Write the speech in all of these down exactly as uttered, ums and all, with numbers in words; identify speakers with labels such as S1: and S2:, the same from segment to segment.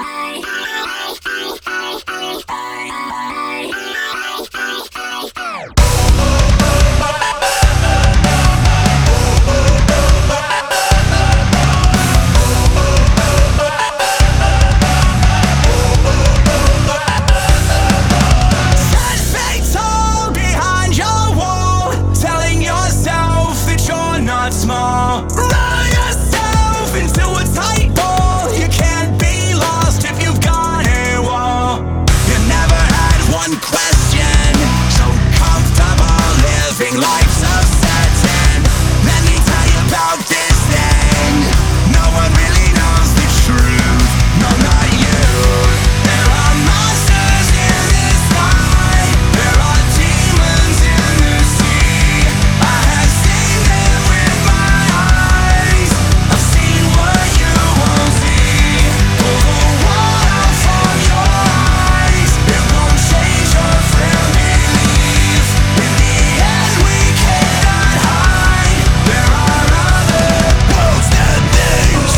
S1: Small. Roll yourself into a tight ball. You can't be lost if you've got a wall. You never had one question, so comfortable living life's uncertain. Let me tell you about this thing. No one really knows the truth. No, not you. There are monsters in the sky. There are demons in the sea. I have seen them with my eyes. I've seen what you won't see. Pull the water from your eyes. It won't change your firm belief. In the end we cannot hide. There are other worlds than things.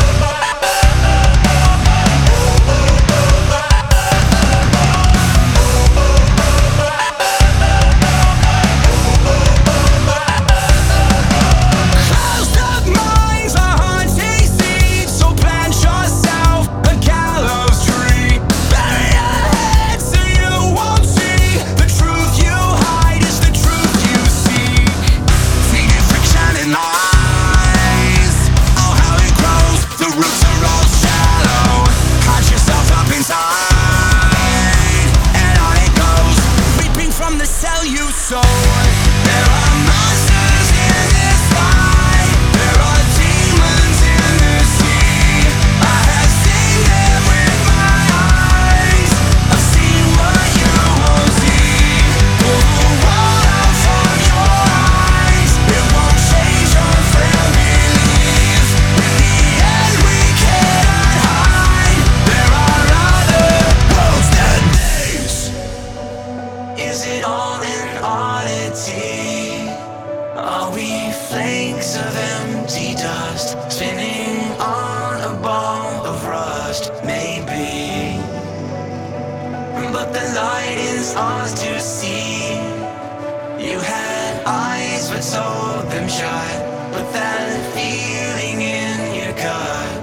S1: Closed up minds are haunting seeds, so plant yourself a gallows tree. Bury your head so you won't see. The truth you hide is the truth you seek. Feeding friction and lies. Oh, how it grows. The roots are all shallow. Hide yourself up inside, and on it goes. Reaping from the cell you sowed. There are monsters in the sky. There are demons in the sea. I have seen them with my eyes. I've seen what you won't see. Pull the water from your eyes. It won't change your firm belief. In the end we cannot hide. There are other worlds than these. Is it all an oddity? Are we flakes of empty dust spinning on a ball of rust? Maybe, but the light is ours to see. You had eyes but sold them shut. But that feeling in your gut,